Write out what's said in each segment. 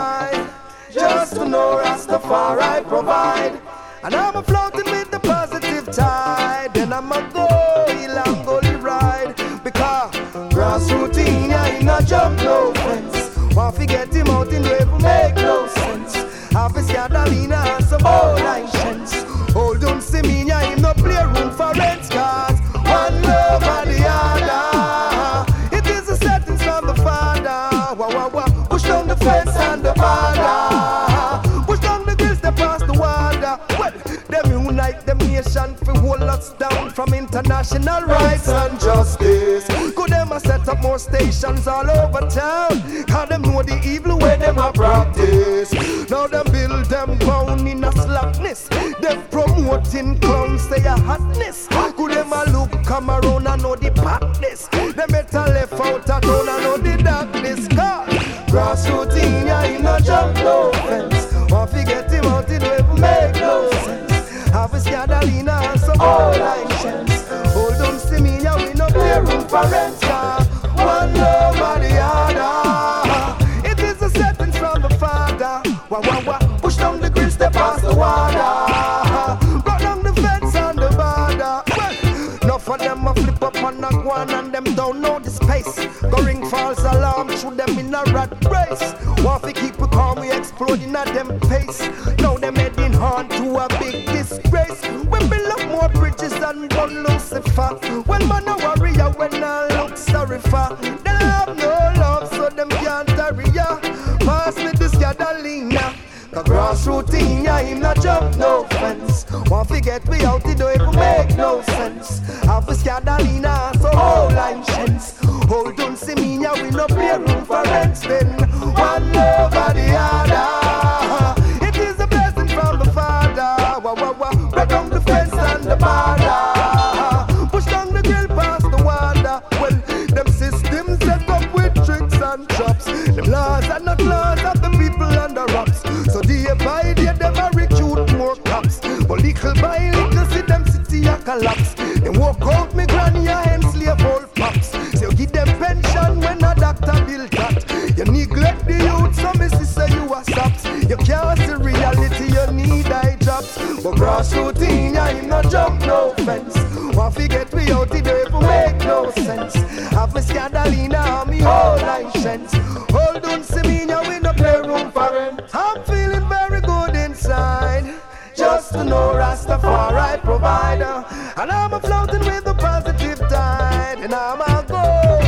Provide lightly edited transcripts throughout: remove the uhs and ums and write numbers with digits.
ride, just to know Rastafari provide. And I'm a floating with the positive tide, and I'm a go and go ride. Because grassroots in ya, in a jump no fence. Want to get him out in wave make no sense. Half a scandalina and some old license. Hold on, see me in ya, in no play room for rent cars. One love and the other. It is a settings from the Father. Wah wah wah, push down the fence and the border. Push down the grills that pass the water. Well, them unite them nation for hold us down from international rights and justice. Could them a set up more stations all over town? Cause them know the evil way them a practice. Now them build them ground in a slackness. Them promoting clowns say a hotness. Could them a look come around and know the patness? Them better left out a town and know the darkness. Cause grassroots in ya in a jump no fence. Want to get him out in way make no sense. Have a scandalina and some old license. Hold on, see me now, we no play room for rent car. One love and the other. It is a setting from the Father. Wah wah wah, push down the grills, step past the water. Brought down the fence and the border. Well, enough of them a flip up on a guan and them don't know the space. Go ring false alarm, shoot them in a rat race. Want to keep it calm, we exploding at them pace. Now them heading on to a big disgrace. We build up more bridges than one Lucifer. When man a warrior, when I look sorry for. They have no love, so them can't tarry ya. Pass me this Catalina. Cause grassroots in ya, him not jump no fence. Want to get we out, it don't even make no sense. Have a Scandalina, so whole line chance. Hold on, see me ya, we no play room for rent spin. One love and the other. It is a blessing from the Father. Wah wah wah, break down the fence and the border. Push down the grill past the water. Well, them systems set up with tricks and traps. Them laws are not laws of the people under wraps. So day by day them a recruit more cops. But little by little see them city a collapse. Them walk out me granny and slave old pops. So you give them pension when a doctor build that. You neglect the youth, so me say you a saps. You can't see reality, you need eye drops. But grassroots in ya, him no jump no fence. Want to get we out, it don't even make no sense. Have me Scandalina and me whole license. Hold on, see me now, we no play room for rent. I'm feeling very good inside, just to know Rastafari provider. And I'm a floating with the positive tide. And I'm a go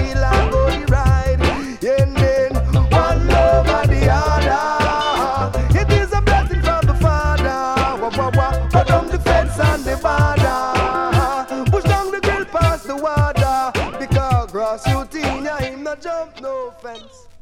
ride. And then one love and the other. It is a blessing from the Father. Wah wah wah, put down the fence and the border. Push down the grill past the water. Because grassroots in ya, him no jump no fence.